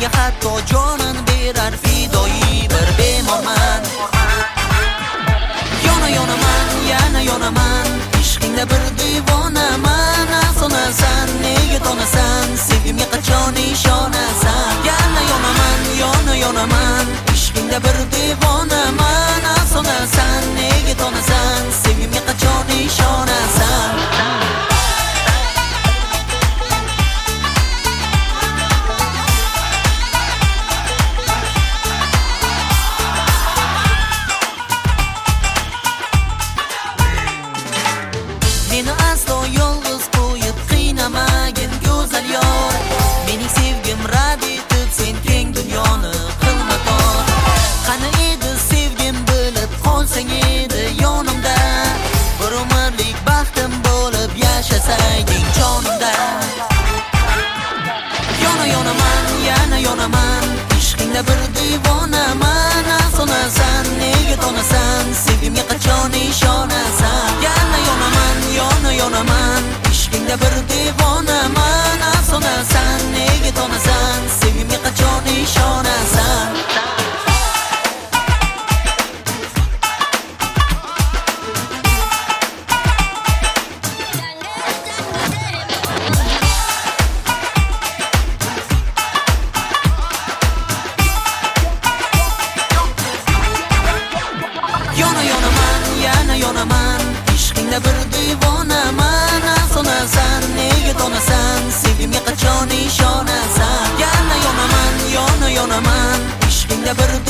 senga hatto jonin berar fidoyi bir bemorman. Yonaman, yana yonaman, ishqingda bir divonaman. Sonasan, nega tonasan, sevgimga qachon ishonasan? Yana yonaman, ishqingda bir divonaman. Sonasan, nega tonasan, sevgimga qachon ishonasan? Meni aslo yolg'iz qo'yib qiynamagin go'zal yor. Mening sevgim rad etib sen keng dunyoni qilma tor. Qani edi sevgim bilib qolsang edi yonimda, bir umrlik baxtim bo'lib yashasayding jonimda. Yonaman, yana yonaman, ishqingda bir divonaman. Sonasan, nega tonasan, sevgimga qachon ishonasan? Yana yonaman, ishqingda bir divonaman. Sonasan, nega tonasan, sevgimga qachon ishonasan? Yonaman, yana yonaman, ishqingda bir divonaman. Sonasan, nega tonasan, sevgimga qachon ishonasan? Yana yonaman, ishqingda bir